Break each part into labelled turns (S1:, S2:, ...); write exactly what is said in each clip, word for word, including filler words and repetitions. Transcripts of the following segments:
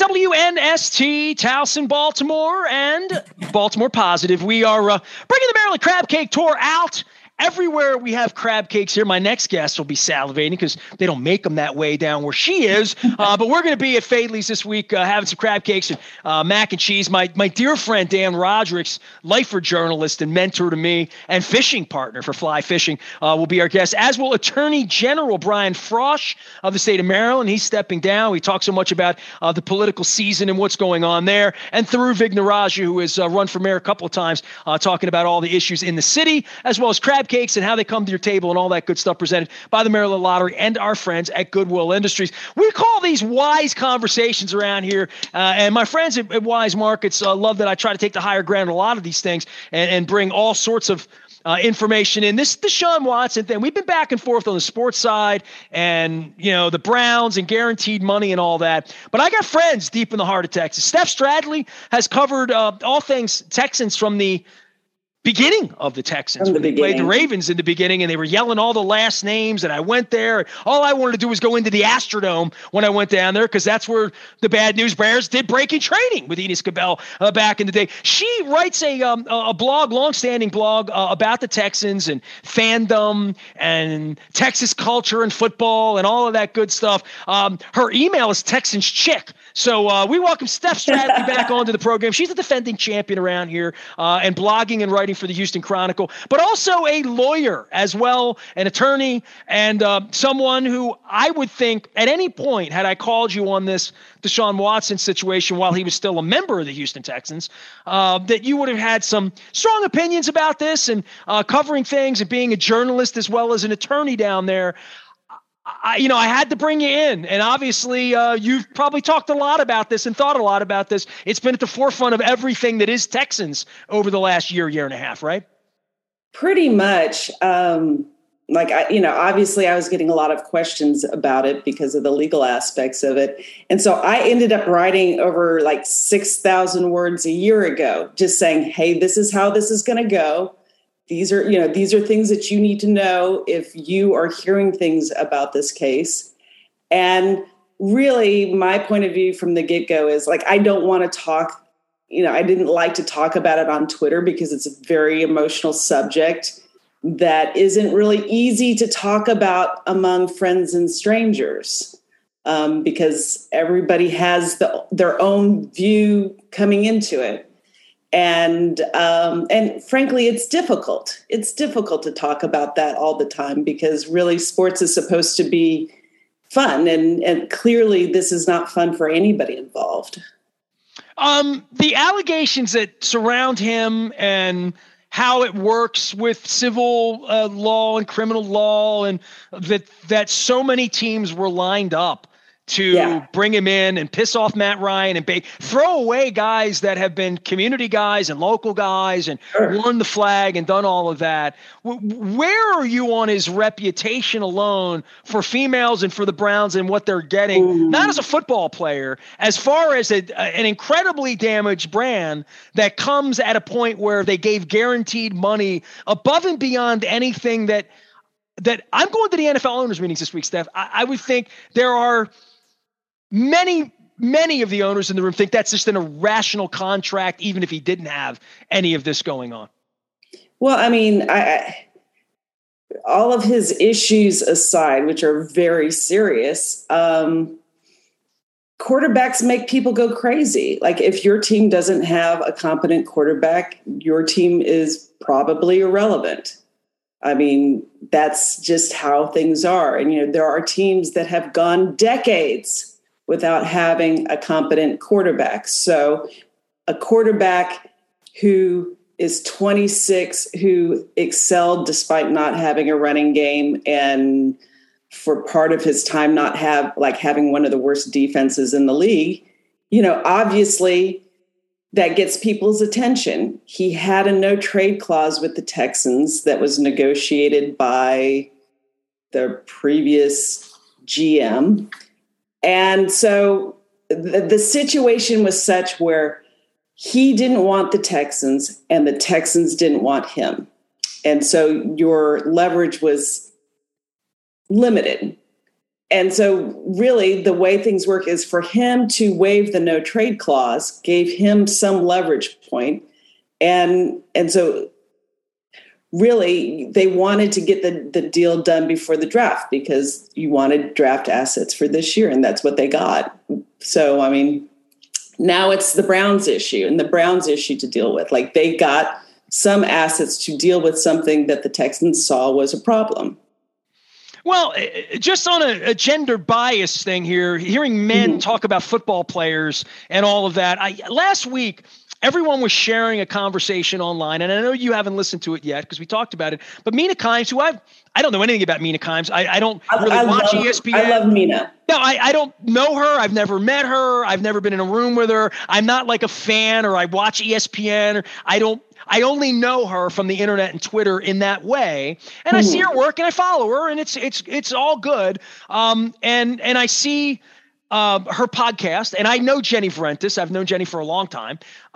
S1: W N S T, Towson, Baltimore, and Baltimore Positive. We are uh, bringing the Maryland Crab Cake Tour out. Everywhere we have crab cakes here. My next guest will be salivating because they don't make them that way down where she is. Uh, but we're going to be at Fadley's this week uh, having some crab cakes and uh, mac and cheese. My my dear friend Dan Roderick's lifer journalist and mentor to me and fishing partner for fly fishing uh, will be our guest, as will Attorney General Brian Frosh of the state of Maryland. He's stepping down. We talk so much about uh, the political season and what's going on there. And Thuru Vignaraju, who has uh, run for mayor a couple of times, uh, talking about all the issues in the city, as well as crab cakes and how they come to your table and all that good stuff presented by the Maryland Lottery and our friends at Goodwill Industries. We call these wise conversations around here. Uh, and my friends at, at Wise Markets uh, love that I try to take the higher ground on a lot of these things and, and bring all sorts of uh, information in. This Deshaun Watson thing, we've been back and forth on the sports side and, you know, the Browns and guaranteed money and all that. But I got friends deep in the heart of Texas. Steph Stradley has covered uh, all things Texans from the beginning of the Texans.
S2: From the
S1: when they
S2: beginning.
S1: played the Ravens in the beginning, and they were yelling all the last names, and I went there. All I wanted to do was go into the Astrodome when I went down there, because that's where the Bad News Bears did breaking training with Enos Cabell uh, back in the day. She writes a um, a blog, long-standing blog uh, about the Texans and fandom and Texas culture and football and all of that good stuff. Um, her email is Texans Chick. So uh, we welcome Steph Stradley back onto the program. She's the defending champion around here uh, and blogging and writing for the Houston Chronicle, but also a lawyer as well, an attorney, and uh, someone who I would think at any point, had I called you on this Deshaun Watson situation while he was still a member of the Houston Texans, uh, that you would have had some strong opinions about this and uh, covering things and being a journalist as well as an attorney down there. I, you know, I had to bring you in, and obviously uh, you've probably talked a lot about this and thought a lot about this. It's been at the forefront of everything that is Texans over the last year, year and a half, right?
S2: Pretty much. Um, like, I, you know, obviously I was getting a lot of questions about it because of the legal aspects of it. And so I ended up writing over like six thousand words a year ago, just saying, hey, this is how this is going to go. These are, you know, these are things that you need to know if you are hearing things about this case. And really, my point of view from the get-go is like, I don't want to talk, you know, I didn't like to talk about it on Twitter because it's a very emotional subject that isn't really easy to talk about among friends and strangers, um, because everybody has the, their own view coming into it. And um, and frankly, it's difficult. It's difficult to talk about that all the time because really sports is supposed to be fun. And, and clearly this is not fun for anybody involved.
S1: Um, the allegations that surround him and how it works with civil uh, law and criminal law, and that that so many teams were lined up to yeah. bring him in and piss off Matt Ryan and ba- throw away guys that have been community guys and local guys and sure. won the flag and done all of that. W- where are you on his reputation alone for females and for the Browns and what they're getting, Ooh. not as a football player, as far as a, an incredibly damaged brand that comes at a point where they gave guaranteed money above and beyond anything that, that I'm going to the N F L owners meetings this week, Steph. I, I would think there are Many, many of the owners in the room think that's just an irrational contract, even if he didn't have any of this going on.
S2: Well, I mean, I, I, all of his issues aside, which are very serious, um, quarterbacks make people go crazy. Like if your team doesn't have a competent quarterback, your team is probably irrelevant. I mean, that's just how things are. And, you know, there are teams that have gone decades without having a competent quarterback. So a quarterback who is twenty-six, who excelled despite not having a running game, and for part of his time not have like having one of the worst defenses in the league, you know, obviously that gets people's attention. He had a no trade clause with the Texans that was negotiated by the previous G M. And so the, the situation was such where he didn't want the Texans and the Texans didn't want him. And so your leverage was limited. and so really the way things work is for him to waive the no trade clause gave him some leverage point. And, and so really they wanted to get the, the deal done before the draft because you wanted draft assets for this year. And that's what they got. So, I mean, now it's the Browns issue and the Browns issue to deal with. Like they got some assets to deal with something that the Texans saw was a problem.
S1: Well, just on a, a gender bias thing here, hearing men mm-hmm. talk about football players and all of that. I last week, everyone was sharing a conversation online, and I know you haven't listened to it yet because we talked about it. But Mina Kimes, who I I don't know anything about Mina Kimes. I, I don't really
S2: I
S1: watch
S2: love,
S1: E S P N.
S2: I love Mina.
S1: No, I, I don't know her. I've never met her. I've never been in a room with her. I'm not like a fan, or I watch E S P N. Or I don't. I only know her from the internet and Twitter in that way. And I see her work and I follow her, and it's it's it's all good. Um, and and I see uh, her podcast, and I know Jenny Varentis. I've known Jenny for a long time.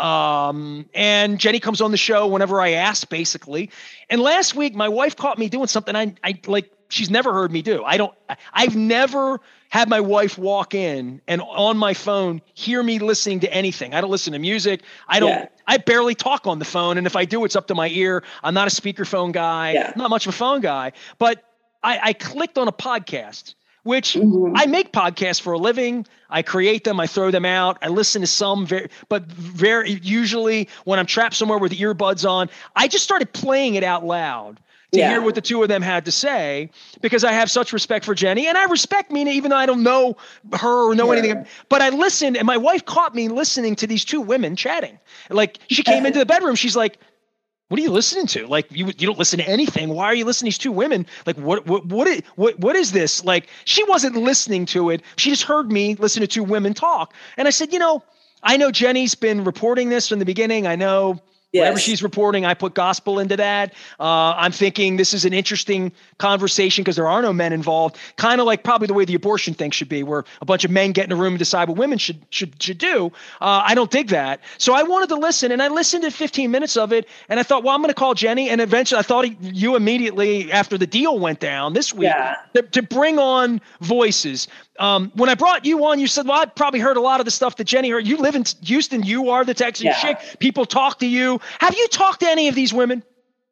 S1: Um, and Jenny comes on the show whenever I ask, basically. And last week, my wife caught me doing something I I like. She's never heard me do. I don't. I've never had my wife walk in and on my phone hear me listening to anything. I don't listen to music. I don't. Yeah. I barely talk on the phone, and if I do, it's up to my ear. I'm not a speakerphone guy. Yeah. I'm not much of a phone guy. But I, I clicked on a podcast, which mm-hmm. I make podcasts for a living. I create them. I throw them out. I listen to some, very, but very usually when I'm trapped somewhere with earbuds on, I just started playing it out loud to yeah. hear what the two of them had to say, because I have such respect for Jenny, and I respect Mina, even though I don't know her or know yeah. anything. But I listened, and my wife caught me listening to these two women chatting. Like she came into the bedroom. She's like, "What are you listening to? Like you, you don't listen to anything. Why are you listening to these two women? Like what, what, what, is, what, what is this?" Like she wasn't listening to it. She just heard me listen to two women talk. And I said, you know, I know Jenny's been reporting this from the beginning. I know. Yes. Whatever she's reporting, I put gospel into that. Uh, I'm thinking this is an interesting conversation because there are no men involved, kind of like probably the way the abortion thing should be, where a bunch of men get in a room and decide what women should should should do. Uh, I don't dig that. So I wanted to listen, and I listened to fifteen minutes of it, and I thought, well, I'm going to call Jenny. And eventually I thought you immediately after the deal went down this week yeah. to, to bring on voices. Um, when I brought you on, you said, well, I probably heard a lot of the stuff that Jenny heard. You live in Houston. You are the Texan yeah. chick. People talk to you. Have you talked to any of these women?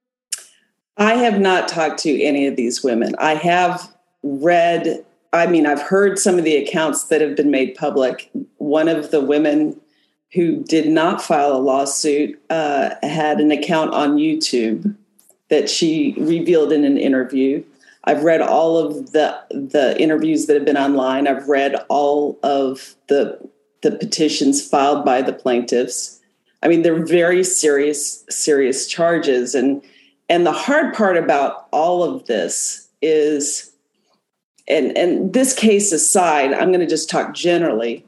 S2: I have not talked to any of these women. I have read, I mean, I've heard some of the accounts that have been made public. One of the women who did not file a lawsuit uh, had an account on YouTube that she revealed in an interview. I've read all of the the interviews that have been online. I've read all of the the petitions filed by the plaintiffs. I mean, they're very serious, serious charges. And and the hard part about all of this is, and, and this case aside, I'm going to just talk generally,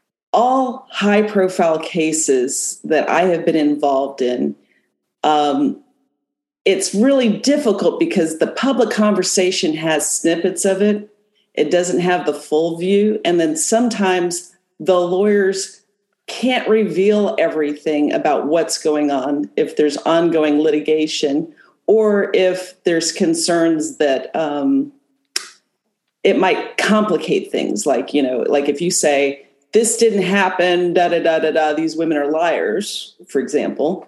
S2: all high profile cases that I have been involved in, um, it's really difficult because the public conversation has snippets of it. It doesn't have the full view. And then sometimes the lawyers can't reveal everything about what's going on if there's ongoing litigation or if there's concerns that um, it might complicate things. Like, you know, like if you say, this didn't happen, da, da, da, da, da, these women are liars, for example,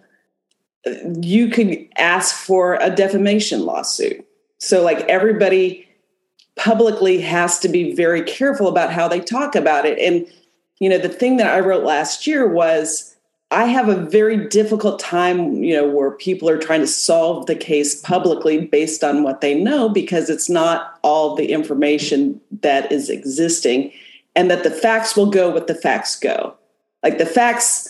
S2: you could ask for a defamation lawsuit. So like everybody publicly has to be very careful about how they talk about it. And, you know, the thing that I wrote last year was I have a very difficult time, you know, where people are trying to solve the case publicly based on what they know, because it's not all the information that is existing, and that the facts will go with the facts go. Like the facts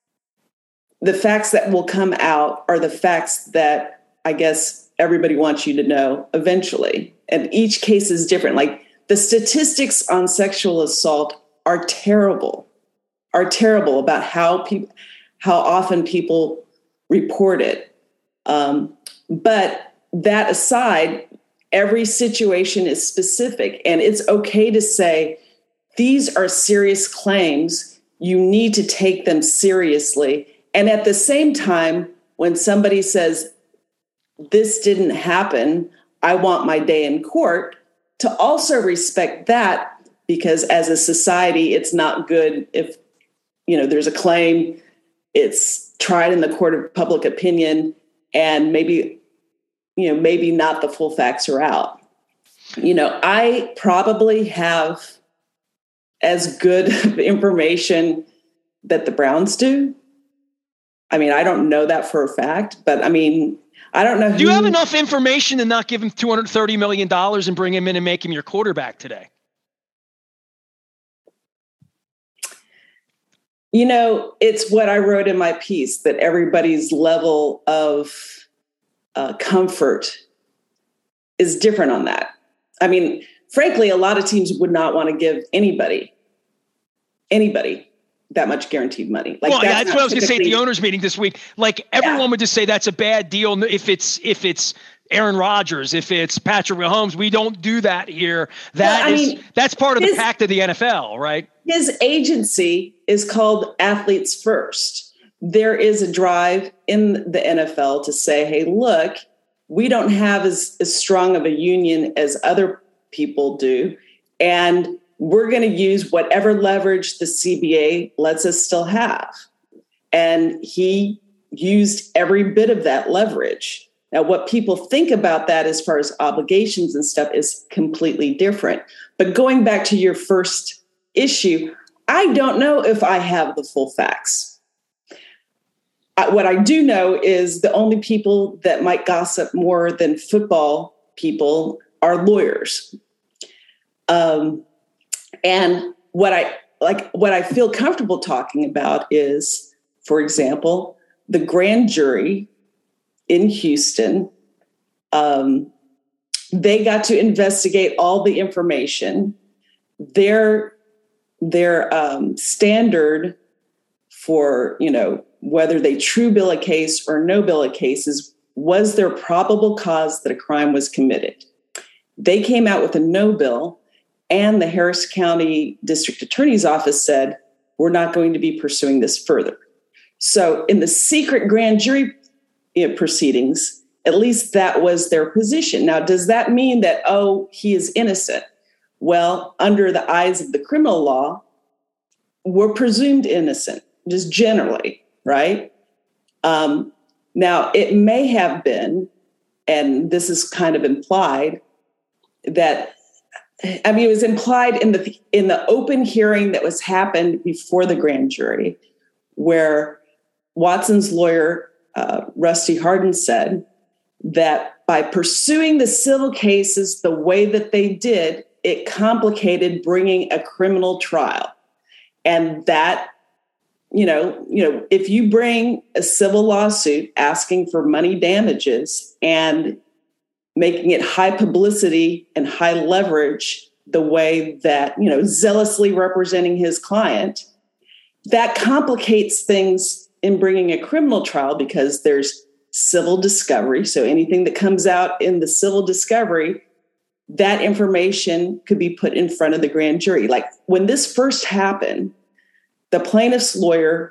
S2: The facts that will come out are the facts that I guess everybody wants you to know eventually. And each case is different. Like the statistics on sexual assault are terrible, are terrible about how people, how often people report it. Um, but that aside, every situation is specific, and it's okay to say, these are serious claims. You need to take them seriously. And at the same time, when somebody says, this didn't happen, I want my day in court, to also respect that, because as a society, it's not good if, you know, there's a claim, it's tried in the court of public opinion, and maybe, you know, maybe not the full facts are out. You know, I probably have as good information that the Browns do. I mean, I don't know that for a fact, but I mean, I don't know.
S1: Do you have enough information to not give him two hundred thirty million dollars and bring him in and make him your quarterback today?
S2: You know, it's what I wrote in my piece, that everybody's level of uh, comfort is different on that. I mean, frankly, a lot of teams would not want to give anybody, anybody that much guaranteed money.
S1: Like, well, that's, yeah, that's what I was going to say at the owners meeting this week. Like, everyone yeah. would just say that's a bad deal if it's if it's Aaron Rodgers, if it's Patrick Mahomes. We don't do that here. That well, is mean, that's part of his, the pact of the N F L, right?
S2: His agency is called Athletes First. There is a drive in the N F L to say, hey, look, we don't have as, as strong of a union as other people do, and we're going to use whatever leverage the C B A lets us still have. And he used every bit of that leverage. Now, what people think about that as far as obligations and stuff is completely different. But going back to your first issue, I don't know if I have the full facts. I, what I do know is the only people that might gossip more than football people are lawyers. Um, And what I like, what I feel comfortable talking about is, for example, the grand jury in Houston. Um, they got to investigate all the information. Their their um, standard for, you know, whether they true bill a case or no bill a case is, was there probable cause that a crime was committed? They came out with a no bill. And the Harris County District Attorney's Office said, we're not going to be pursuing this further. So in the secret grand jury you know, proceedings, at least that was their position. Now, does that mean that, oh, he is innocent? Well, under the eyes of the criminal law, we're presumed innocent, just generally, right? Um, now, it may have been, and this is kind of implied, that I mean, it was implied in the in the open hearing that was happened before the grand jury, where Watson's lawyer, uh, Rusty Hardin, said that by pursuing the civil cases the way that they did, it complicated bringing a criminal trial. And that, you know, you know, if you bring a civil lawsuit asking for money damages and making it high publicity and high leverage the way that, you know, zealously representing his client, that complicates things in bringing a criminal trial, because there's civil discovery. So anything that comes out in the civil discovery, that information could be put in front of the grand jury. Like when this first happened, the plaintiff's lawyer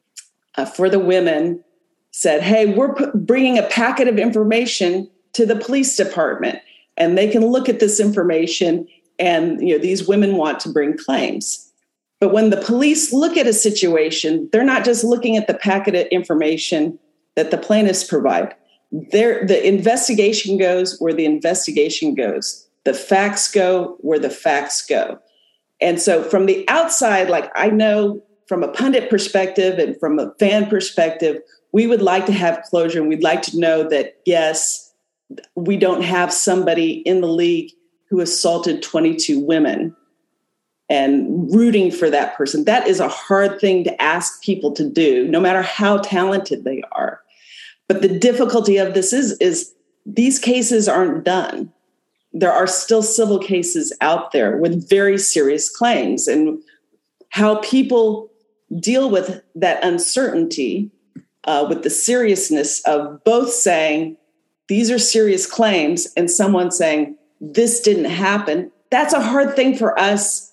S2: uh, for the women said, hey, we're p- bringing a packet of information to the police department, and they can look at this information, and you know these women want to bring claims. But when the police look at a situation, they're not just looking at the packet of information that the plaintiffs provide. They're, the investigation goes where the investigation goes. The facts go where the facts go. And so from the outside, like I know from a pundit perspective and from a fan perspective, we would like to have closure, and we'd like to know that, yes, we don't have somebody in the league who assaulted twenty-two women and rooting for that person. That is a hard thing to ask people to do, no matter how talented they are. But the difficulty of this is, is these cases aren't done. There are still civil cases out there with very serious claims, and how people deal with that uncertainty, uh, with the seriousness of both saying, these are serious claims, and someone saying, this didn't happen. That's a hard thing for us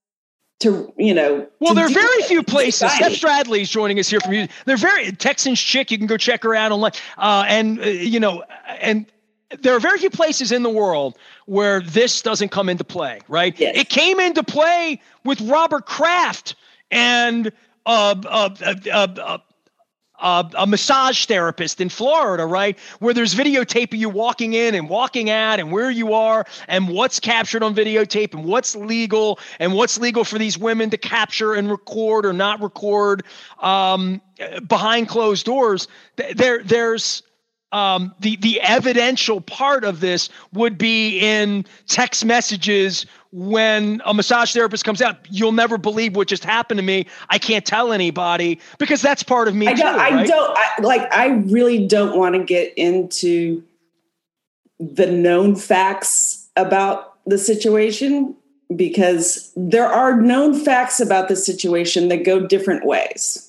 S2: to, you know.
S1: Well, there are very few places. Steph Stradley is joining us here from you. They're very Texans chick. You can go check her out online. Uh, and, uh, you know, and there are very few places in the world where this doesn't come into play, right?
S2: Yes.
S1: It came into play with Robert Kraft and uh, uh, uh, uh, uh, uh, a massage therapist in Florida, right? Where there's videotape of you walking in and walking out and where you are and what's captured on videotape and what's legal and what's legal for these women to capture and record or not record um, behind closed doors. There, there's um, the the evidential part of this would be in text messages when a massage therapist comes out. You'll never believe what just happened to me. I can't tell anybody, because that's part of me
S2: I
S1: too.
S2: don't,
S1: right?
S2: I don't I, like, I really don't want to get into the known facts about the situation, because there are known facts about the situation that go different ways.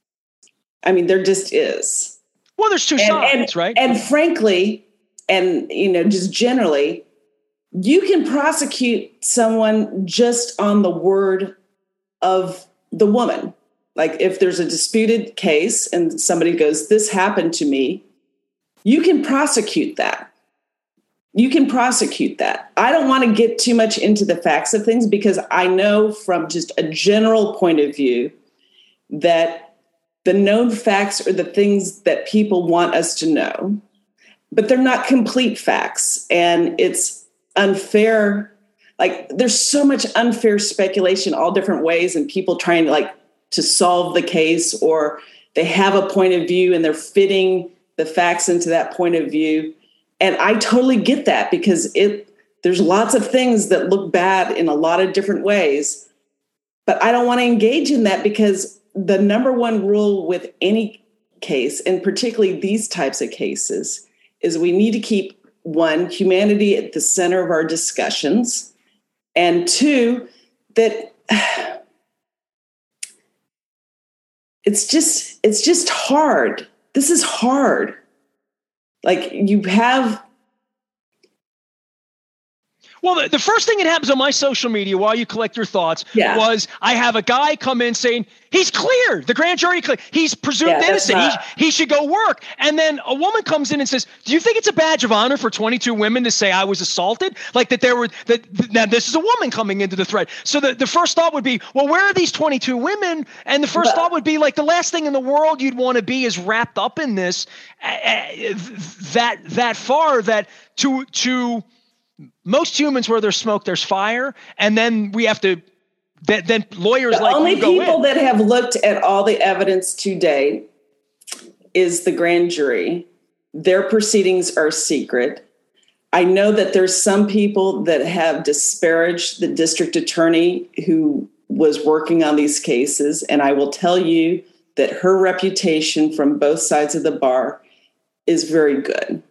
S2: I mean, there just is.
S1: Well, there's two
S2: and,
S1: sides,
S2: and,
S1: right?
S2: And frankly, and, you know, just generally, you can prosecute someone just on the word of the woman. Like, if there's a disputed case and somebody goes, this happened to me, you can prosecute that. You can prosecute that. I don't want to get too much into the facts of things, because I know from just a general point of view that the known facts are the things that people want us to know, but they're not complete facts. And it's unfair. Like, there's so much unfair speculation all different ways, and people trying to like to solve the case, or they have a point of view and they're fitting the facts into that point of view. And I totally get that, because it there's lots of things that look bad in a lot of different ways, but I don't want to engage in that, because the number one rule with any case, and particularly these types of cases, is we need to keep, one, humanity at the center of our discussions, and two, that it's just, it's just hard. This is hard. Like, you have...
S1: Well, the, the first thing that happens on my social media while you collect your thoughts yeah. was I have a guy come in saying, he's clear. The grand jury, clear. He's presumed yeah, innocent. Not... He, he should go work. And then a woman comes in and says, do you think it's a badge of honor for twenty-two women to say I was assaulted? Like that there were, that now this is a woman coming into the thread. So the, the first thought would be, well, where are these twenty-two women? And the first but, thought would be, like, the last thing in the world you'd want to be is wrapped up in this uh, that, that far that to, to, most humans, where there's smoke, there's fire. And then we have to, then, then lawyers
S2: the
S1: like
S2: only
S1: you go
S2: people
S1: in.
S2: that have looked at all the evidence to date is the grand jury. Their proceedings are secret. I know that there's some people that have disparaged the district attorney who was working on these cases. And I will tell you that her reputation from both sides of the bar is very good.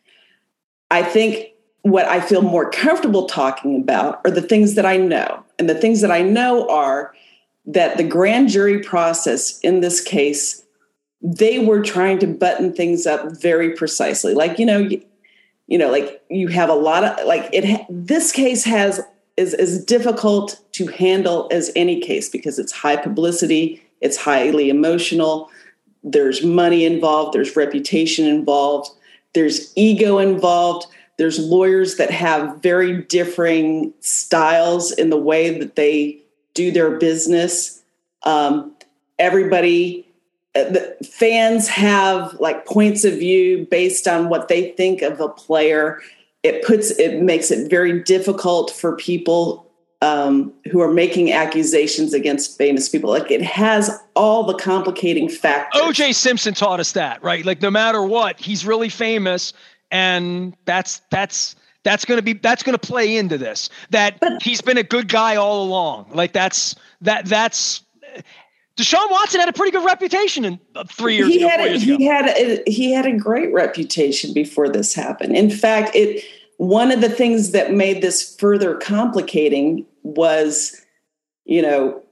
S2: I think what I feel more comfortable talking about are the things that I know. And the things that I know are that the grand jury process in this case, they were trying to button things up very precisely. Like, you know, you, you know, like you have a lot of, like it, this case has, is as difficult to handle as any case, because it's high publicity, it's highly emotional, there's money involved, there's reputation involved, there's ego involved. There's lawyers that have very differing styles in the way that they do their business. Um, everybody, the fans have like points of view based on what they think of a player. It puts, it makes it very difficult for people um, who are making accusations against famous people. Like, it has all the complicating factors.
S1: O J Simpson taught us that, right? Like, no matter what, he's really famous. And that's that's that's going to be that's going to play into this. That but, he's been a good guy all along. Like that's that that's Deshaun Watson had a pretty good reputation in uh, three years
S2: he
S1: ago.
S2: Had a,
S1: years
S2: he
S1: ago.
S2: had a, he had a great reputation before this happened. In fact, it one of the things that made this further complicating was, you know,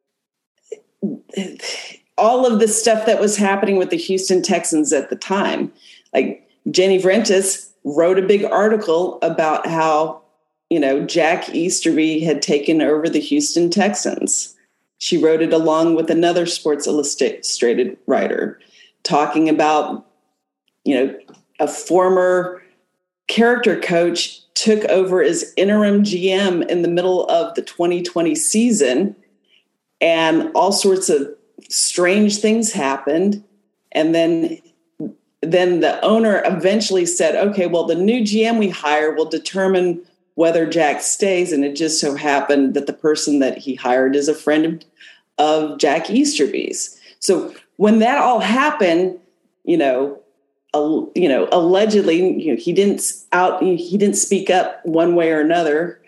S2: all of the stuff that was happening with the Houston Texans at the time, like. Jenny Vrentas wrote a big article about how, you know, Jack Easterby had taken over the Houston Texans. She wrote it along with another Sports Illustrated writer, talking about, you know, a former character coach took over as interim G M in the middle of the twenty twenty season, and all sorts of strange things happened. And then, then the owner eventually said, okay, well, the new G M we hire will determine whether Jack stays. And it just so happened that the person that he hired is a friend of, of Jack Easterby's. So when that all happened, you know, uh, you know, allegedly, you know, he didn't out, he didn't speak up one way or another.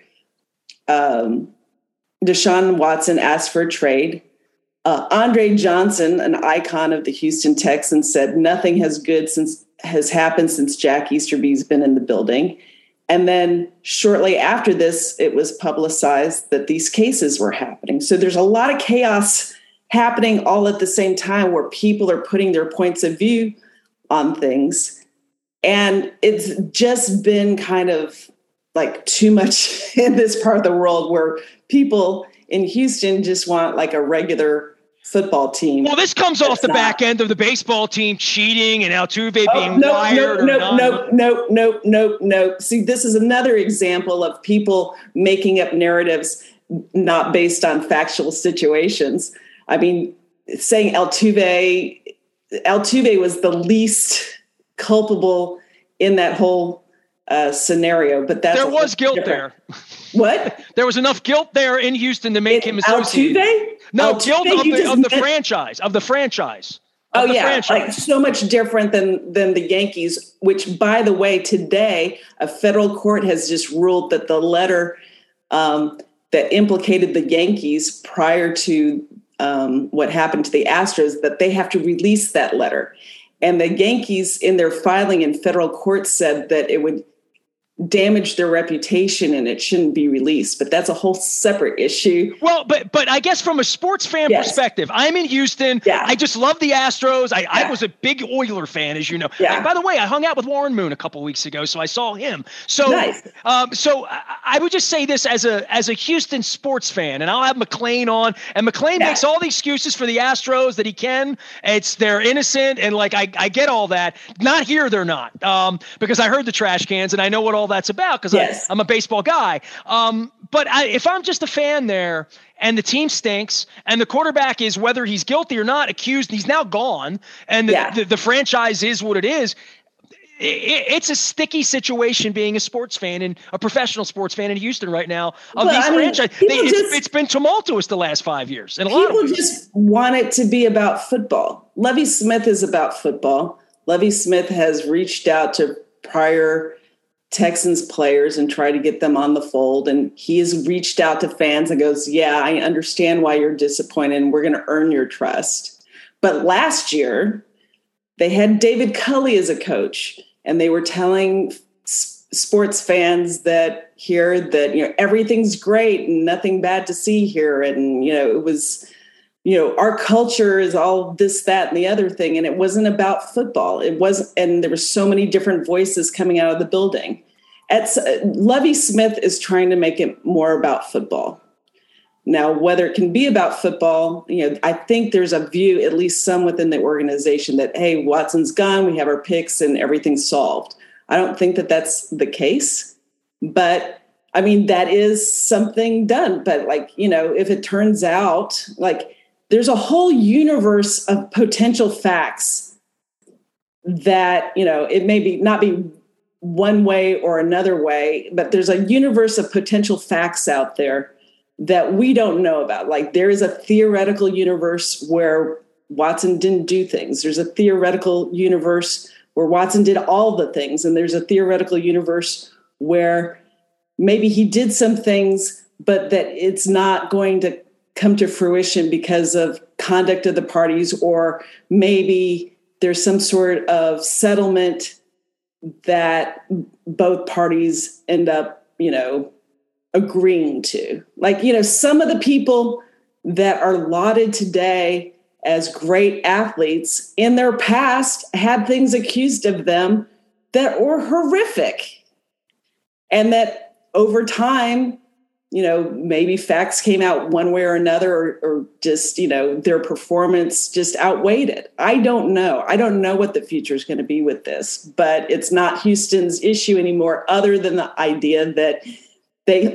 S2: Um, Deshaun Watson asked for a trade. Uh, Andre Johnson, an icon of the Houston Texans, said nothing has good since has happened since Jack Easterby's been in the building. And then shortly after this, it was publicized that these cases were happening. So there's a lot of chaos happening all at the same time where people are putting their points of view on things. And it's just been kind of like too much in this part of the world where people in Houston just want like a regular football team.
S1: Well, this comes off the not. back end of the baseball team cheating and Altuve
S2: oh,
S1: being
S2: no,
S1: wired.
S2: No,
S1: no,
S2: no, no, no, no, no. See, this is another example of people making up narratives not based on factual situations. I mean, saying Altuve, Altuve was the least culpable in that whole uh, scenario, but that's
S1: there was guilt different. there.
S2: What?
S1: There was enough guilt there in Houston to make
S2: in
S1: him associated.
S2: Altuve?
S1: No,
S2: Altuve,
S1: guilt of the, of the
S2: meant-
S1: franchise, of the franchise.
S2: Oh
S1: the
S2: yeah,
S1: franchise.
S2: Like so much different than than the Yankees, which, by the way, today a federal court has just ruled that the letter um, that implicated the Yankees prior to um, what happened to the Astros, that they have to release that letter. And the Yankees, in their filing in federal court, said that it would damage their reputation and it shouldn't be released. But that's a whole separate issue.
S1: Well, but but I guess from a sports fan
S2: yes.
S1: perspective, I'm in Houston.
S2: Yeah.
S1: I just love the Astros. I,
S2: yeah.
S1: I was a big Oiler fan, as you know.
S2: Yeah.
S1: And by the way, I hung out with Warren Moon a couple weeks ago, so I saw him. So,
S2: nice.
S1: um, so I, I would just say this as a as a Houston sports fan, and I'll have McClain on, and McClain yeah. makes all the excuses for the Astros that he can. It's they're innocent, and like I, I get all that. Not here, they're not, um, because I heard the trash cans, and I know what all that's about because
S2: yes.
S1: I'm a baseball guy. Um, but I, if I'm just a fan there and the team stinks and the quarterback is, whether he's guilty or not, accused, he's now gone, and the,
S2: yeah.
S1: the, the franchise is what it is, it, it's a sticky situation being a sports fan and a professional sports fan in Houston right now of
S2: well,
S1: these
S2: I mean,
S1: franchises. It's,
S2: just,
S1: it's been tumultuous the last five years. And a
S2: people
S1: lot of
S2: just want it to be about football. Lovie Smith is about football. Lovie Smith has reached out to prior Texans players and try to get them on the fold. And he has reached out to fans and goes, yeah, I understand why you're disappointed and we're going to earn your trust. But last year they had David Culley as a coach and they were telling s- sports fans that here that, you know, everything's great and nothing bad to see here. And, you know, it was, you know, our culture is all this, that, and the other thing. And it wasn't about football. It was, and there were so many different voices coming out of the building. At, uh, Lovie Smith is trying to make it more about football. Now, whether it can be about football, you know, I think there's a view, at least some within the organization, that, hey, Watson's gone, we have our picks and everything's solved. I don't think that that's the case, but I mean, that is something done. But like, you know, if it turns out like, there's a whole universe of potential facts that, you know, it may be not be one way or another way, but there's a universe of potential facts out there that we don't know about. Like there is a theoretical universe where Watson didn't do things. There's a theoretical universe where Watson did all the things. And there's a theoretical universe where maybe he did some things, but that it's not going to come to fruition because of conduct of the parties, or maybe there's some sort of settlement that both parties end up, you know, agreeing to. Like, you know, some of the people that are lauded today as great athletes in their past had things accused of them that were horrific. And that over time, you know, maybe facts came out one way or another, or, or just, you know, their performance just outweighed it. I don't know. I don't know what the future is going to be with this, but it's not Houston's issue anymore, other than the idea that they,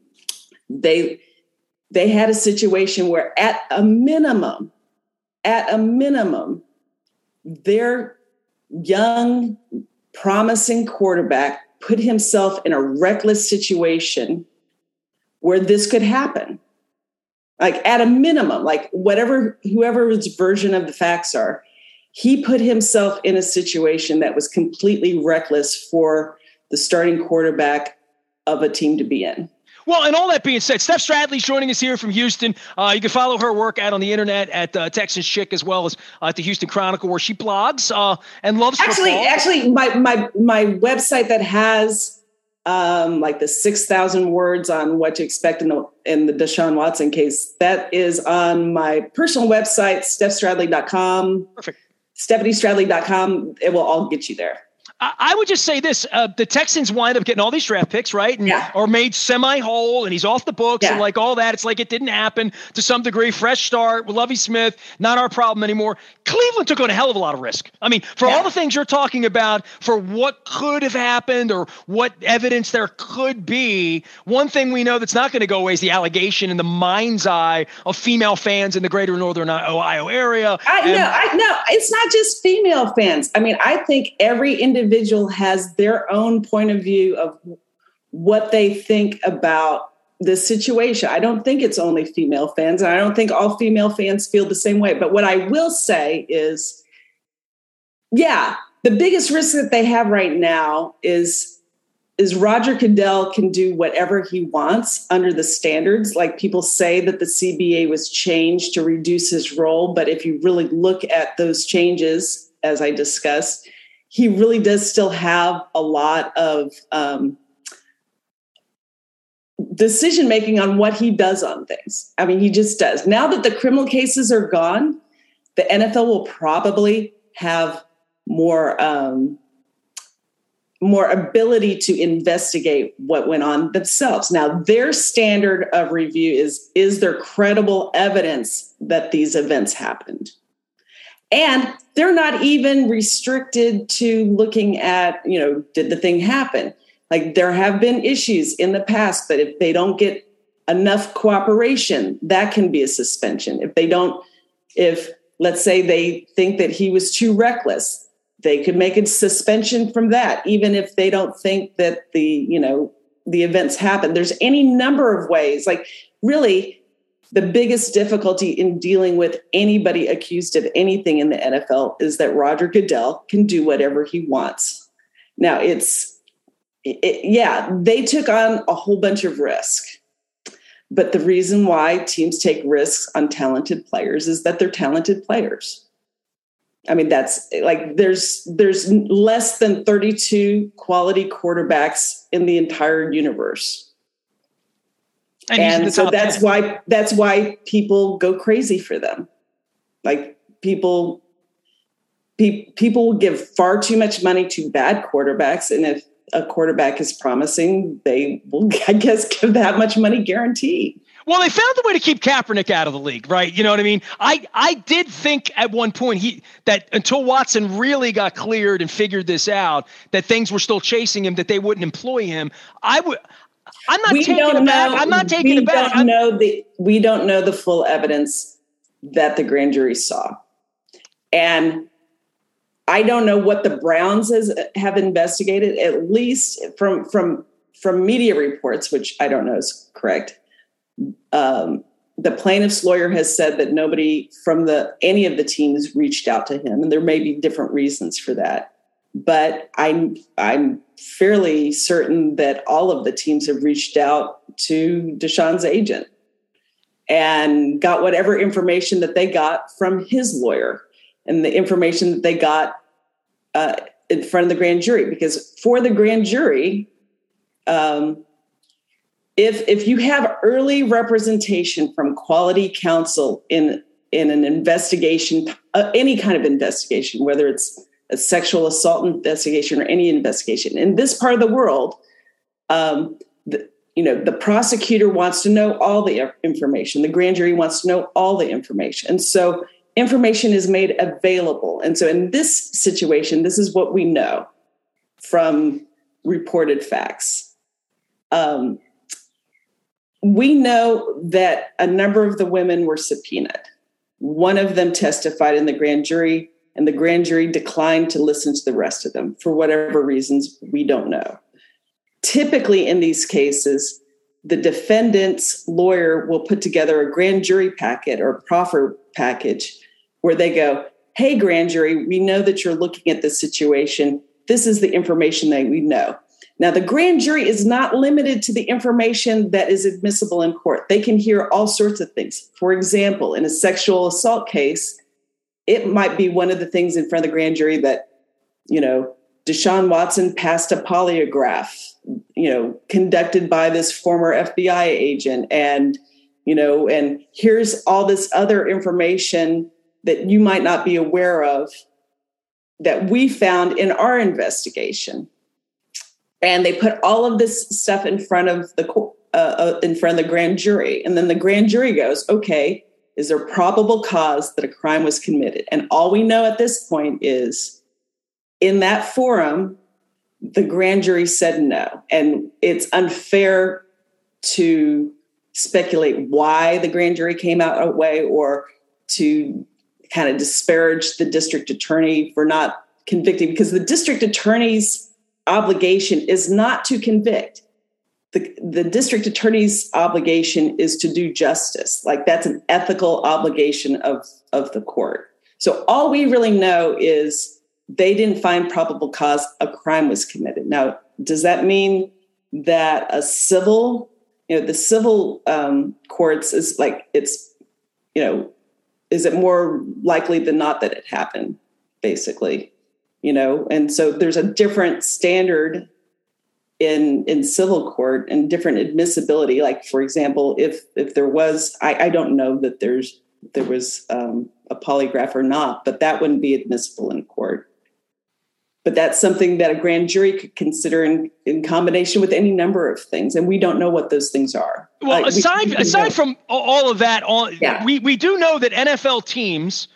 S2: they, they had a situation where at a minimum, at a minimum, their young, promising quarterback put himself in a reckless situation where this could happen. Like at a minimum, like whatever, whoever's version of the facts are, he put himself in a situation that was completely reckless for the starting quarterback of a team to be in.
S1: Well, and all that being said, Steph Stradley's joining us here from Houston. Uh, you can follow her work out on the internet at uh, Texans Chick, as well as uh, at the Houston Chronicle, where she blogs uh, and loves
S2: actually,
S1: football.
S2: Actually, my my my website that has um, like the six thousand words on what to expect in the in the Deshaun Watson case, that is on my personal website, steph stradley dot com.
S1: Perfect.
S2: stephanie stradley dot com. It will all get you there.
S1: I would just say this, uh, the Texans wind up getting all these draft picks, right? And,
S2: yeah.
S1: Or made semi-whole, and he's off the books
S2: yeah.
S1: and like all that. It's like it didn't happen to some degree. Fresh start with Lovie Smith, not our problem anymore. Cleveland took on a hell of a lot of risk. I mean, for yeah. all the things you're talking about, for what could have happened or what evidence there could be, one thing we know that's not going to go away is the allegation in the mind's eye of female fans in the greater northern Ohio area.
S2: I,
S1: and-
S2: no, I, no, it's not just female fans. I mean, I think every individual individual has their own point of view of what they think about this situation. I don't think it's only female fans, and I don't think all female fans feel the same way. But what I will say is, yeah, the biggest risk that they have right now is, is Roger Goodell can do whatever he wants under the standards. Like people say that the C B A was changed to reduce his role. But if you really look at those changes, as I discussed, he really does still have a lot of um, decision-making on what he does on things. I mean, he just does. Now that the criminal cases are gone, the N F L will probably have more, um, more ability to investigate what went on themselves. Now, their standard of review is, is there credible evidence that these events happened? And they're not even restricted to looking at, you know, did the thing happen? Like there have been issues in the past, but if they don't get enough cooperation, that can be a suspension. If they don't, if let's say they think that he was too reckless, they could make a suspension from that, even if they don't think that the, you know, the events happened. There's any number of ways. Like really, the biggest difficulty in dealing with anybody accused of anything in the N F L is that Roger Goodell can do whatever he wants. Now, it's, it, yeah, they took on a whole bunch of risk. But the reason why teams take risks on talented players is that they're talented players. I mean, that's like there's there's less than thirty-two quality quarterbacks in the entire universe. And, and so that's ten. why that's why people go crazy for them. Like people, pe- people will give far too much money to bad quarterbacks, and if a quarterback is promising, they will, I guess, give that much money guaranteed.
S1: Well, they found a way to keep Kaepernick out of the league, right? You know what I mean? I, I did think at one point he that until Watson really got cleared and figured this out, that things were still chasing him, that they wouldn't employ him. I would. I'm not
S2: we
S1: taking
S2: don't
S1: it back.
S2: know,
S1: I'm not taking
S2: we
S1: it back.
S2: Don't know the, we don't know the full evidence that the grand jury saw. And I don't know what the Browns has, have investigated, at least from, from, from media reports, which I don't know is correct. Um, the plaintiff's lawyer has said that nobody from the any of the teams reached out to him, and there may be different reasons for that. But I'm I'm fairly certain that all of the teams have reached out to Deshaun's agent and got whatever information that they got from his lawyer and the information that they got uh, in front of the grand jury. Because for the grand jury, um, if if you have early representation from quality counsel in in an investigation, uh, any kind of investigation, whether it's a sexual assault investigation or any investigation in this part of the world, um, the, you know, the prosecutor wants to know all the information. The grand jury wants to know all the information. And so information is made available. And so in this situation, this is what we know from reported facts. Um, we know that a number of the women were subpoenaed. One of them testified in the grand jury, and the grand jury declined to listen to the rest of them for whatever reasons we don't know. Typically in these cases, the defendant's lawyer will put together a grand jury packet or proffer package where they go, hey, grand jury, we know that you're looking at this situation. This is the information that we know. Now, the grand jury is not limited to the information that is admissible in court. They can hear all sorts of things. For example, in a sexual assault case, it might be one of the things in front of the grand jury that, you know, Deshaun Watson passed a polygraph, you know, conducted by this former F B I agent. And, you know, and here's all this other information that you might not be aware of that we found in our investigation. And they put all of this stuff in front of the uh, in front of the grand jury. And then the grand jury goes, okay, is there probable cause that a crime was committed? And all we know at this point is in that forum, the grand jury said no. And it's unfair to speculate why the grand jury came out a way or to kind of disparage the district attorney for not convicting, because the district attorney's obligation is not to convict. The, the district attorney's obligation is to do justice. Like that's an ethical obligation of, of the court. So all we really know is they didn't find probable cause a crime was committed. Now, does that mean that a civil, you know, the civil um, courts is like, it's, you know, is it more likely than not that it happened, basically, you know? And so there's a different standard in in civil court and different admissibility. Like, for example, if if there was, I, I don't know that there's there was um, a polygraph or not, but that wouldn't be admissible in court. But that's something that a grand jury could consider in, in combination with any number of things. And we don't know what those things are.
S1: Well,
S2: uh,
S1: aside
S2: we,
S1: aside
S2: know.
S1: from all of that, all,
S2: yeah.
S1: we, we do know that N F L teams,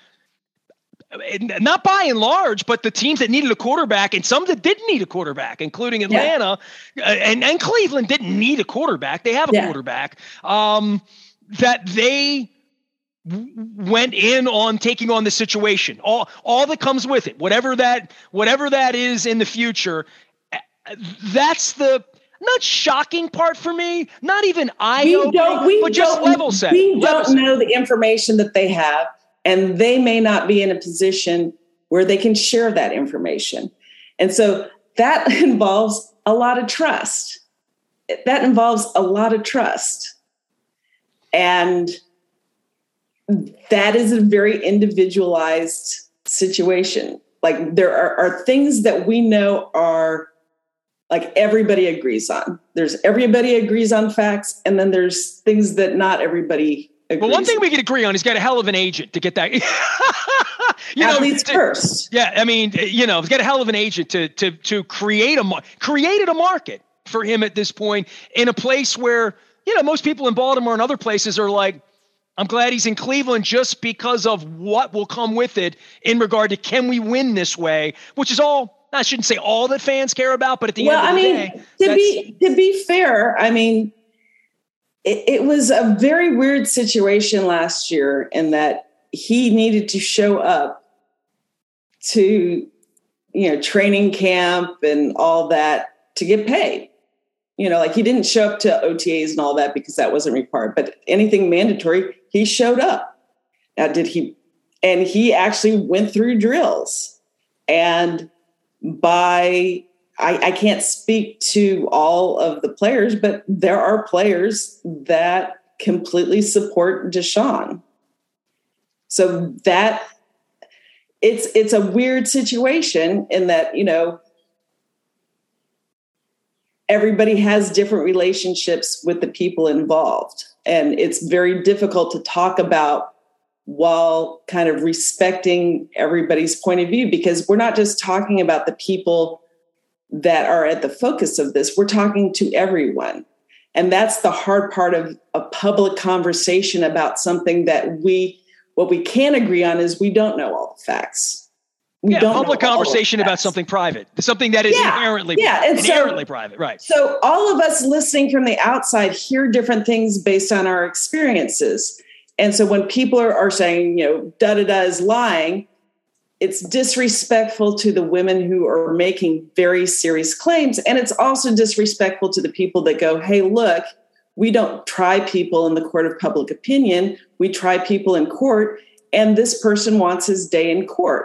S1: not by and large, but the teams that needed a quarterback and some that didn't need a quarterback, including Atlanta yeah. and, and Cleveland didn't need a quarterback. They have a yeah. quarterback, um, that they went in on taking on the situation, all, all that comes with it, whatever that, whatever that is in the future. That's the not shocking part for me, not even eye-opening, but just level set.
S2: We
S1: level
S2: don't
S1: set.
S2: know the information that they have, and they may not be in a position where they can share that information. And so that involves a lot of trust. That involves a lot of trust. And that is a very individualized situation. Like there are, are things that we know are like everybody agrees on. There's everybody agrees on facts. And then there's things that not everybody agrees
S1: But one thing
S2: on.
S1: we can agree on is got a hell of an agent to get that. you
S2: Athletes
S1: know, to,
S2: first.
S1: Yeah. I mean, you know, he's got a hell of an agent to, to, to create a, created a market for him at this point in a place where, you know, most people in Baltimore and other places are like, I'm glad he's in Cleveland just because of what will come with it in regard to can we win this way, which is all, I shouldn't say all that fans care about, but at the
S2: well,
S1: end of the
S2: I mean,
S1: day.
S2: To be, to be fair, I mean, it, it was a very weird situation last year in that he needed to show up to, you know, training camp and all that to get paid. You know, like he didn't show up to O T As and all that because that wasn't required, but anything mandatory, he showed up. Now, did he, and he actually went through drills. And by, I, I can't speak to all of the players, but there are players that completely support Deshaun. So that, it's, it's a weird situation in that, you know, everybody has different relationships with the people involved. And it's very difficult to talk about while kind of respecting everybody's point of view, because we're not just talking about the people that are at the focus of this. We're talking to everyone. And that's the hard part of a public conversation about something that we, what we can agree on is we don't know all the facts. We
S1: yeah,
S2: don't
S1: public
S2: know
S1: conversation about something private, something that is
S2: yeah,
S1: inherently,
S2: yeah, and
S1: inherently
S2: so,
S1: private, right?
S2: So all of us listening from the outside hear different things based on our experiences. And so when people are, are saying, you know, da-da-da is lying, it's disrespectful to the women who are making very serious claims. And it's also disrespectful to the people that go, hey, look, we don't try people in the court of public opinion. We try people in court. And this person wants his day in court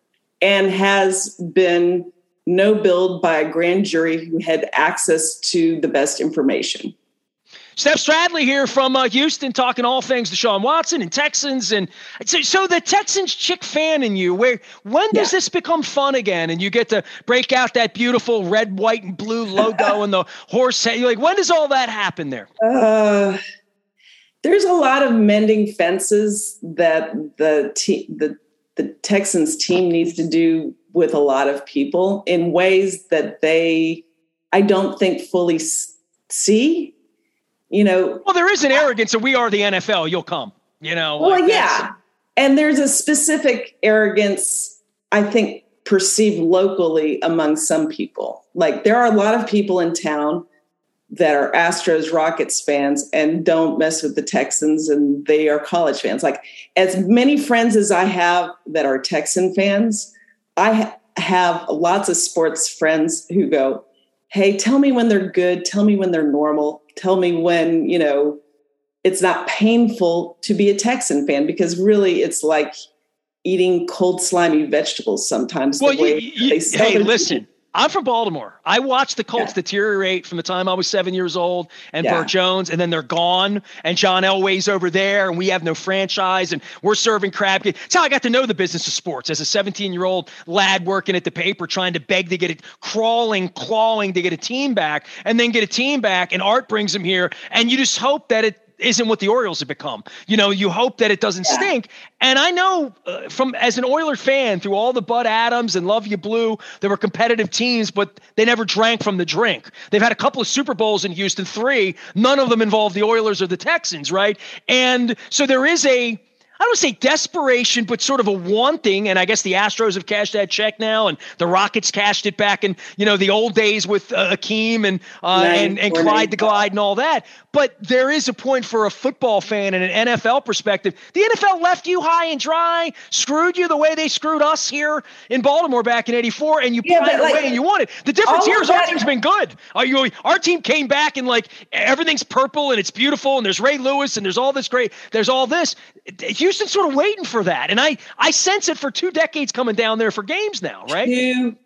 S2: and has been no-billed by a grand jury who had access to the best information.
S1: Steph Stradley here from uh, Houston, talking all things Deshaun Watson and Texans. And so, so the Texans chick fan in you, where when does yeah. this become fun again? And you get to break out that beautiful red, white, and blue logo and the horse head. You're like, when does all that happen there?
S2: Uh, there's a lot of mending fences that the te- the the Texans team needs to do with a lot of people in ways that they, I don't think, fully s- see. You know,
S1: well, there is an arrogance, and we are the N F L. You'll come, you know.
S2: Well,
S1: like
S2: yeah. And there's a specific arrogance, I think, perceived locally among some people. Like there are a lot of people in town that are Astros, Rockets fans and don't mess with the Texans, and they are college fans. Like as many friends as I have that are Texan fans, I ha- have lots of sports friends who go, hey, tell me when they're good. Tell me when they're normal. Tell me when, you know, it's not painful to be a Texan fan, because really it's like eating cold, slimy vegetables sometimes.
S1: Well,
S2: the way
S1: you, you,
S2: they sell
S1: hey,
S2: their
S1: listen,
S2: food.
S1: I'm from Baltimore. I watched the Colts
S2: Yeah.
S1: deteriorate from the time I was seven years old and
S2: Yeah.
S1: Burt Jones, and then they're gone, and John Elway's over there, and we have no franchise, and we're serving crab cake. That's how I got to know the business of sports as a seventeen-year-old lad working at the paper, trying to beg to get it, crawling, clawing to get a team back, and then get a team back, and Art brings him here, and you just hope that it isn't what the Orioles have become. You know, you hope that it doesn't
S2: Yeah.
S1: stink. And I know uh, from as an Oiler fan through all the Bud Adams and Love You Blue, there were competitive teams, but they never drank from the drink. They've had a couple of Super Bowls in Houston, three, none of them involved the Oilers or the Texans, right? And so there is a, I don't want to say desperation, but sort of a wanting. And I guess the Astros have cashed that check now, and the Rockets cashed it back in, you know, the old days with uh, Akeem and uh,
S2: Nice.
S1: and and Clyde the Glide and all that. But there is a point for a football fan and an N F L perspective. The N F L left you high and dry, screwed you the way they screwed us here in Baltimore back in eighty-four, and you
S2: Yeah,
S1: pined
S2: but, like,
S1: away and you won it. The difference
S2: all
S1: here
S2: of
S1: is our
S2: that-
S1: team's been good. Our, you know, our team came back and like everything's purple and it's beautiful and there's Ray Lewis and there's all this great, there's all this. Houston's sort of waiting for that. And I, I sense it for two decades coming down there for games now, right?
S2: Two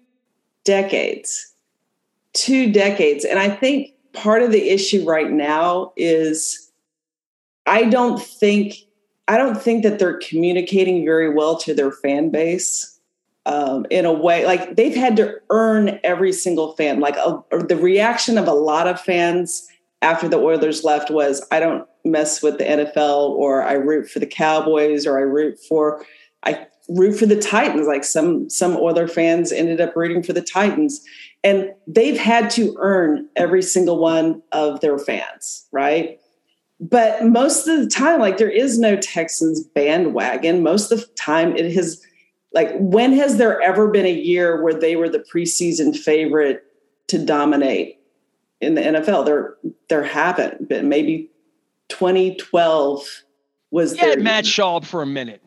S2: decades. Two decades. And I think part of the issue right now is I don't think I don't think that they're communicating very well to their fan base um, in a way. Like they've had to earn every single fan. Like a, the reaction of a lot of fans after the Oilers left was, I don't mess with the N F L, or I root for the Cowboys, or I root for I root for the Titans. Like some some Oiler fans ended up rooting for the Titans. And they've had to earn every single one of their fans, right? But most of the time, like there is no Texans bandwagon. Most of the time it has, like, when has there ever been a year where they were the preseason favorite to dominate in the N F L? There, there haven't been. Maybe twenty twelve was
S1: Yeah,
S2: their
S1: Matt Schaub for a minute.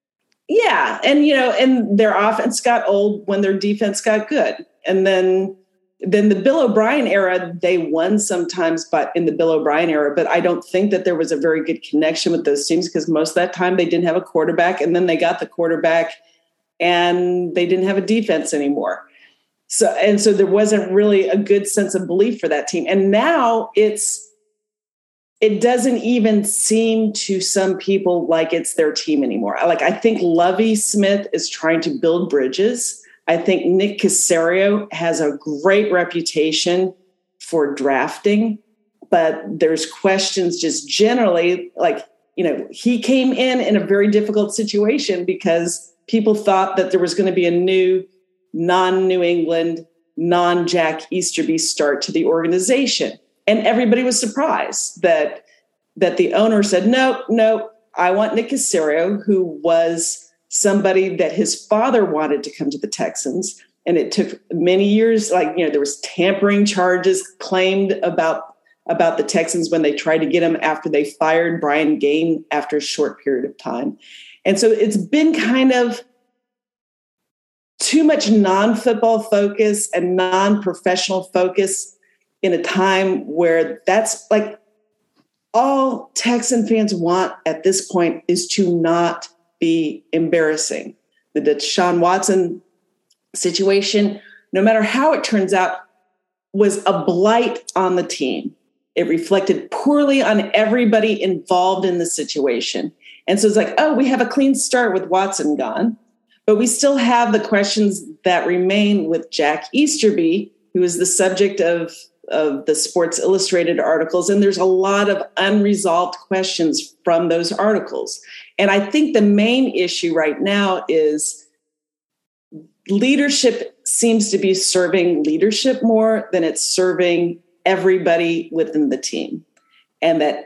S2: Yeah. And, you know, and their offense got old when their defense got good. And then, then the Bill O'Brien era, they won sometimes, but in the Bill O'Brien era, but I don't think that there was a very good connection with those teams, because most of that time they didn't have a quarterback, and then they got the quarterback and they didn't have a defense anymore. So, and so there wasn't really a good sense of belief for that team. And now it's, it doesn't even seem to some people like it's their team anymore. Like, I think Lovie Smith is trying to build bridges. I think Nick Caserio has a great reputation for drafting, but there's questions just generally, like, you know, he came in in a very difficult situation because people thought that there was going to be a new non-New England, non-Jack Easterby start to the organization. And everybody was surprised that, that the owner said, no, no, I want Nick Caserio, who was somebody that his father wanted to come to the Texans. And it took many years, like, you know, there was tampering charges claimed about, about the Texans when they tried to get him after they fired Brian Gaine after a short period of time. And so it's been kind of too much non-football focus and non-professional focus in a time where that's like all Texan fans want at this point is to not be embarrassing. The Deshaun Watson situation, no matter how it turns out, was a blight on the team. It reflected poorly on everybody involved in the situation. And so it's like, oh, we have a clean start with Watson gone, but we still have the questions that remain with Jack Easterby, who is the subject of, of the Sports Illustrated articles. And there's a lot of unresolved questions from those articles. And I think the main issue right now is leadership seems to be serving leadership more than it's serving everybody within the team. And that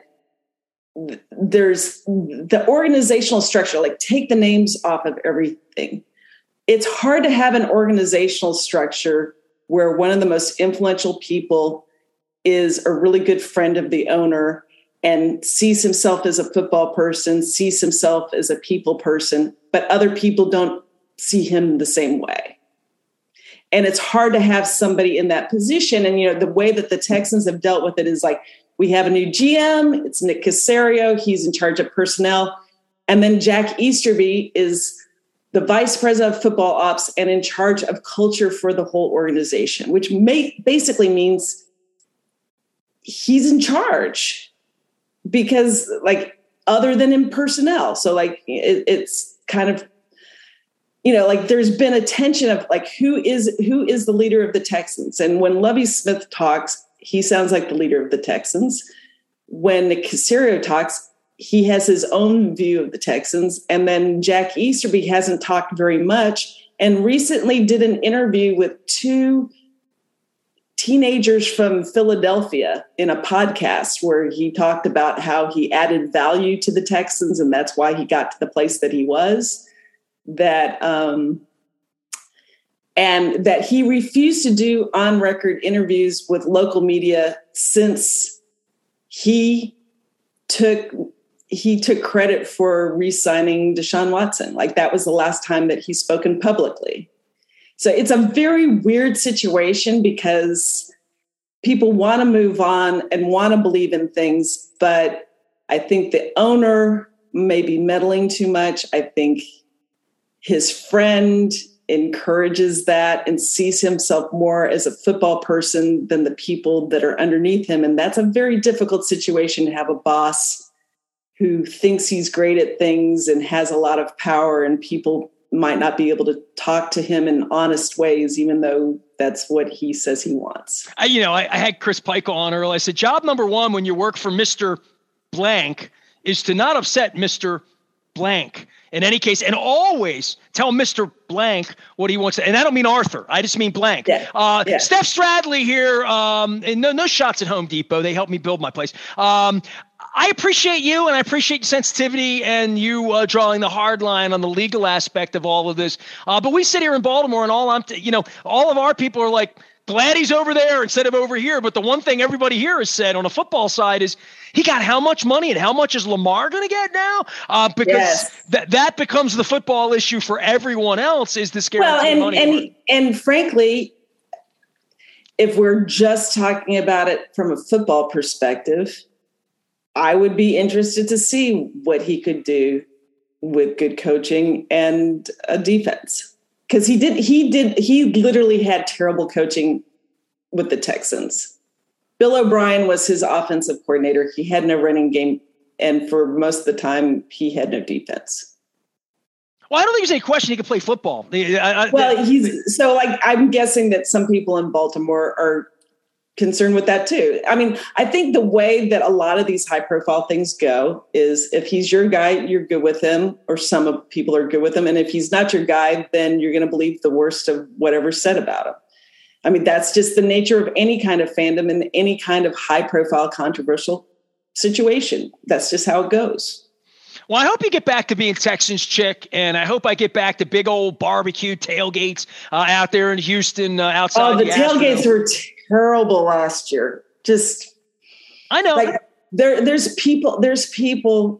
S2: there's the organizational structure, like take the names off of everything. It's hard to have an organizational structure where one of the most influential people is a really good friend of the owner and sees himself as a football person, sees himself as a people person, but other people don't see him the same way. And it's hard to have somebody in that position. And, you know, the way that the Texans have dealt with it is like, we have a new G M, it's Nick Caserio, he's in charge of personnel. And then Jack Easterby is the vice president of football ops and in charge of culture for the whole organization, which may, basically means he's in charge because, like, other than in personnel. So, like, it, it's kind of, you know, like there's been a tension of like, who is who is the leader of the Texans? And when Lovie Smith talks, he sounds like the leader of the Texans. When Nick Caserio talks, he has his own view of the Texans. And then Jack Easterby hasn't talked very much and recently did an interview with two teenagers from Philadelphia in a podcast where he talked about how he added value to the Texans and that's why he got to the place that he was. That um, and that he refused to do on-record interviews with local media since he took he took credit for re-signing Deshaun Watson. Like that was the last time that he's spoken publicly. So it's a very weird situation because people want to move on and want to believe in things, but I think the owner may be meddling too much. I think his friend encourages that and sees himself more as a football person than the people that are underneath him. And that's a very difficult situation to have a boss who thinks he's great at things and has a lot of power and people might not be able to talk to him in honest ways, even though that's what he says he wants.
S1: I, you know, I, I had Chris Pike on earlier. I said, job number one when you work for Mister Blank is to not upset Mister Blank. In any case, and always tell Mister Blank what he wants to, and I don't mean Arthur. I just mean Blank.
S2: Yeah.
S1: Uh,
S2: yeah.
S1: Steph Stradley here, um, and no, no shots at Home Depot. They helped me build my place. Um, I appreciate you, and I appreciate your sensitivity and you uh, drawing the hard line on the legal aspect of all of this. Uh, but we sit here in Baltimore, and all I'm, t- you know, all of our people are like, glad he's over there instead of over here. But the one thing everybody here has said on the football side is he got how much money and how much is Lamar going to get now? Uh, because
S2: yes.
S1: that that becomes the football issue for everyone else is this guaranteed
S2: well, and,
S1: money.
S2: And, and frankly, if we're just talking about it from a football perspective, I would be interested to see what he could do with good coaching and a defense. Because he did, he did, he literally had terrible coaching with the Texans. Bill O'Brien was his offensive coordinator. He had no running game, and for most of the time, he had no defense.
S1: Well, I don't think there's any question he could play football. I, I,
S2: well, he's so like I'm guessing that some people in Baltimore are concerned with that too. I mean, I think the way that a lot of these high-profile things go is if he's your guy, you're good with him, or some of people are good with him. And if he's not your guy, then you're going to believe the worst of whatever's said about him. I mean, that's just the nature of any kind of fandom and any kind of high profile, controversial situation. That's just how it goes.
S1: Well, I hope you get back to being Texans chick, and I hope I get back to big old barbecue tailgates uh, out there in Houston uh, outside.
S2: Oh, the,
S1: the
S2: tailgates were terrible last year. Just,
S1: I know.
S2: Like, there, there's people. There's people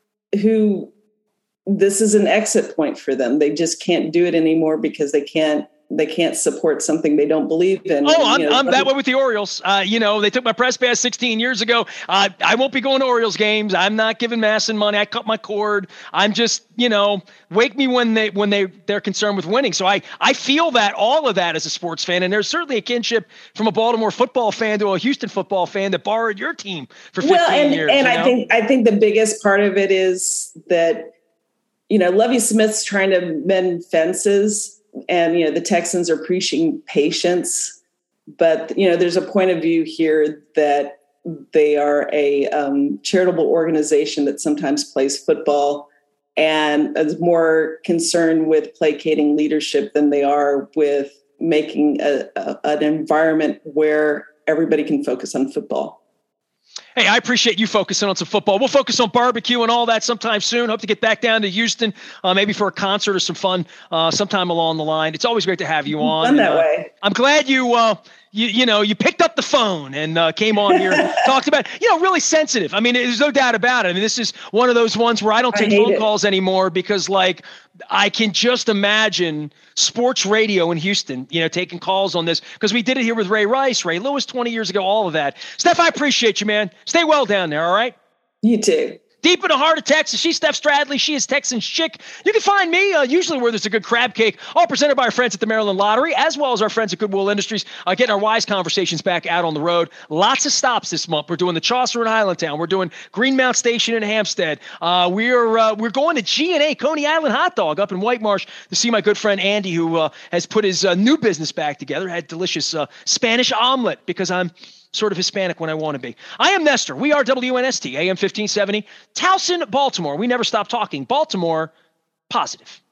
S2: who this is an exit point for them. They just can't do it anymore because they can't. They can't support something they don't believe in.
S1: Oh,
S2: and,
S1: I'm,
S2: you know,
S1: I'm that way with the Orioles. Uh, you know, they took my press pass sixteen years ago. Uh, I won't be going to Orioles games. I'm not giving Masson money. I cut my cord. I'm just, you know, wake me when they when they they're concerned with winning. So I I feel that all of that as a sports fan, and there's certainly a kinship from a Baltimore football fan to a Houston football fan that borrowed your team for fifteen
S2: well, and,
S1: years.
S2: And
S1: you
S2: I
S1: know?
S2: think I think the biggest part of it is that, you know, Lovie Smith's trying to mend fences. And, you know, the Texans are preaching patience, but, you know, there's a point of view here that they are a um, charitable organization that sometimes plays football and is more concerned with placating leadership than they are with making a, a, an environment where everybody can focus on football.
S1: Hey, I appreciate you focusing on some football. We'll focus on barbecue and all that sometime soon. Hope to get back down to Houston, uh, maybe for a concert or some fun uh, sometime along the line. It's always great to have you on.
S2: Fun that
S1: and, uh,
S2: way.
S1: I'm glad you, uh, you, you know, you picked up the phone and uh, came on here and talked about, you know, really sensitive. I mean, there's no doubt about it. I mean, this is one of those ones where I don't take
S2: I
S1: phone
S2: it.
S1: calls anymore because, like, I can just imagine sports radio in Houston, you know, taking calls on this because we did it here with Ray Rice, Ray Lewis twenty years ago, all of that. Steph, I appreciate you, man. Stay well down there, all right?
S2: You too.
S1: Deep in the heart of Texas, she's Steph Stradley. She is Texans chick. You can find me uh, usually where there's a good crab cake, all presented by our friends at the Maryland Lottery, as well as our friends at Goodwill Industries, uh, getting our wise conversations back out on the road. Lots of stops this month. We're doing the Chaucer in Highlandtown. We're doing Greenmount Station in Hampstead. Uh, we're uh, we're going to G and A, Coney Island Hot Dog up in White Marsh to see my good friend Andy, who uh, has put his uh, new business back together, had delicious uh, Spanish omelet because I'm sort of Hispanic when I want to be. I am Nestor. We are W N S T, A M fifteen seventy, Towson, Baltimore. We never stop talking. Baltimore, positive.